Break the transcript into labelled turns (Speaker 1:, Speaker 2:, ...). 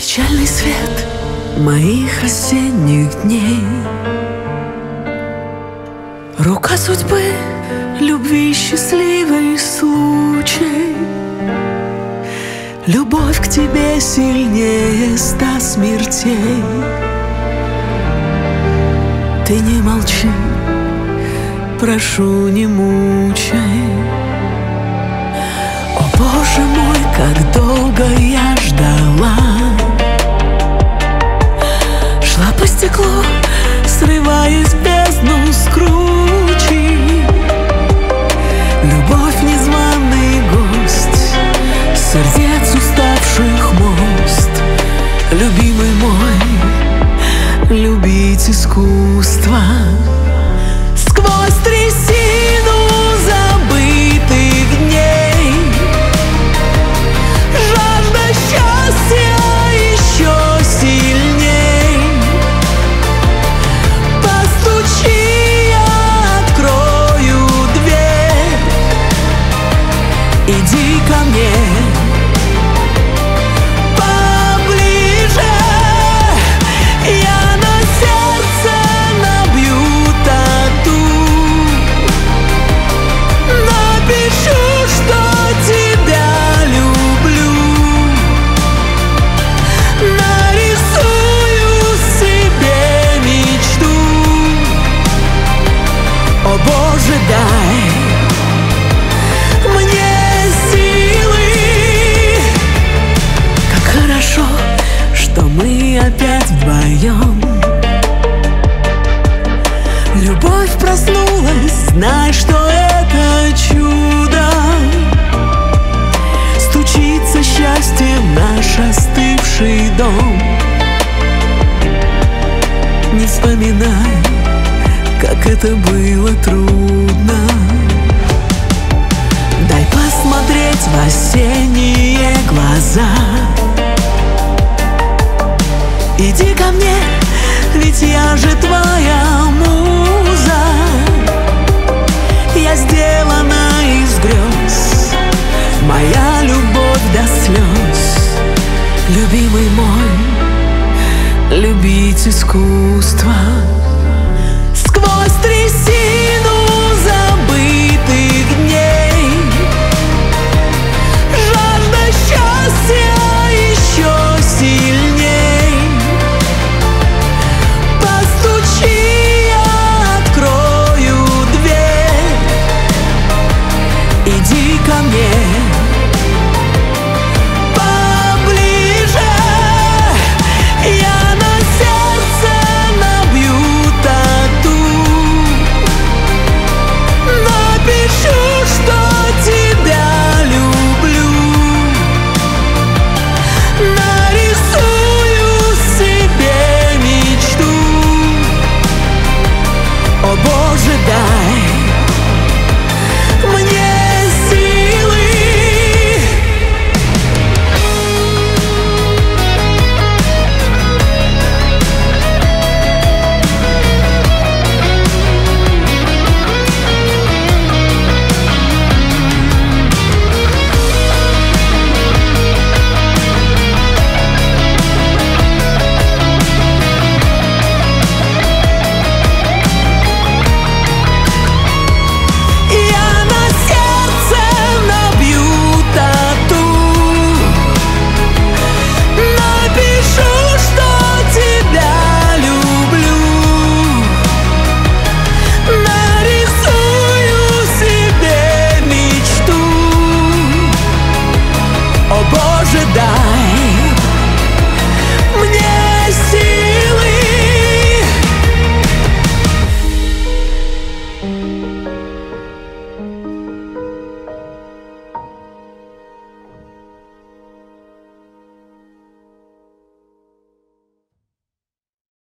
Speaker 1: Печальный свет моих осенних дней, рука судьбы, любви счастливый случай. Любовь к тебе сильнее 100 смертей. Ты не молчи, прошу, не мучай. О, Боже мой, как долго я ждала. Шла по стеклу, срываясь в бездну с кручи. Любовь — незваный гость, сердец уставших мост. Любимый мой, любить искусство. Сквозь трясину забытых дней жажда счастья еще сильней. Постучи, я открою дверь. Иди ко мне поближе. Я на сердце набью тату, напишу, что тебя люблю, нарисую себе мечту. О, Боже, дай мне силы. Как хорошо, что мы опять вдвоем. Любовь проснулась, знай, что это чудо. Стучится счастье в наш остывший дом. Не вспоминай, как это было трудно. Дай посмотреть в осенние глаза. Иди ко мне, ведь я же твоя муза. Я сделана из грез, моя любовь до слез. Любимый мой, любить искусство. Сквозь трясину